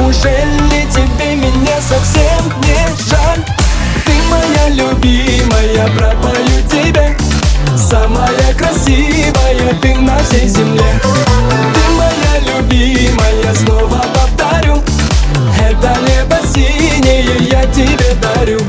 Неужели тебе меня совсем не жаль? Ты моя любимая, пропою тебе. Самая красивая ты на всей земле. Ты моя любимая, снова повторю. Это небо синее я тебе дарю.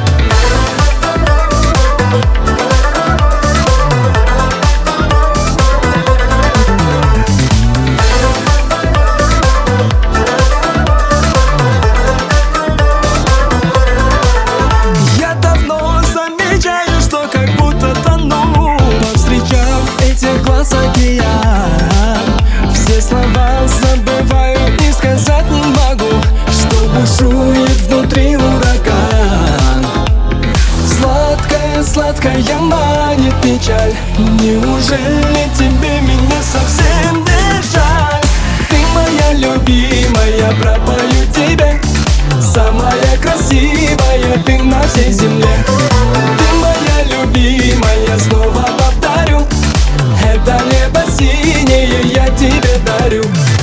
Я давно замечаю, что как будто тону, повстречав этих глаз океан. Все слова забываю и сказать не могу, что бушует внутри ураган. Сладкая, сладкая манит печаль. Неужели тебе меня совсем не жаль? Ты моя любимая, пропою тебе. Самая красивая ты на всей земле. Ты моя любимая, снова повторю. Это небо синее я тебе дарю.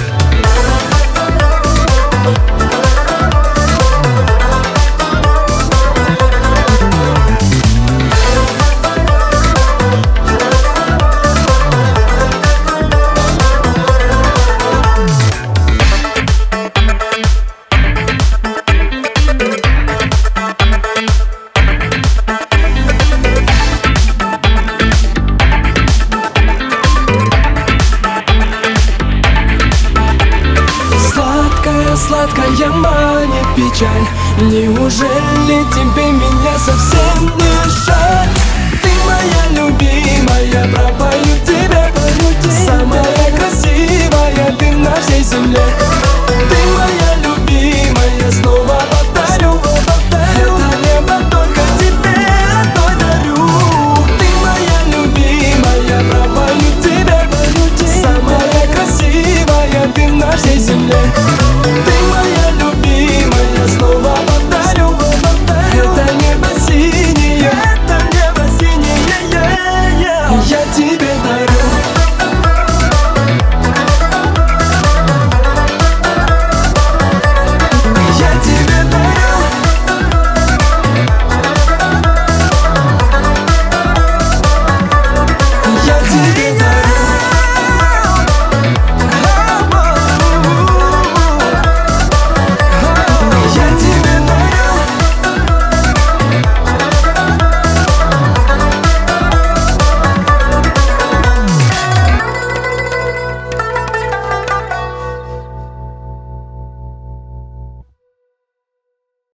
Сладкая манит печаль. Неужели тебе меня совсем не жаль? Ты моя любимая, пропою тебе. Самая красивая ты на всей земле. Ты моя любимая, снова повторю. Это небо только тебе одной дарю. Ты моя любимая, пропою тебе. Самая красивая ты на всей земле. Ты моя любимая, снова повторю. Это небо синее, я тебе